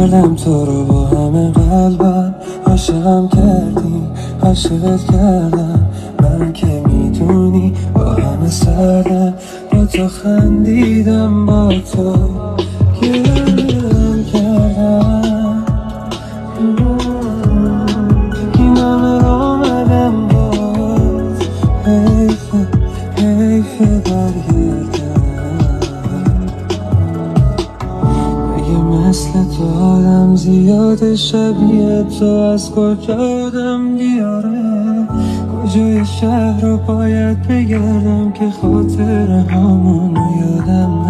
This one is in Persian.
کردم تو رو با همه قلبم، عاشقم کردی، عاشقت کردم. من که میدونی با همه سردم، با تو خندیدم، با تو گرم کردم. این همه آمدم باز، حیفه حیفه برگردم. اگه مثل تو آدم زیاده شبیه تو از کجا آدم بیاره؟ کجای شهر رو باید بگردم که خاطر همونو یادم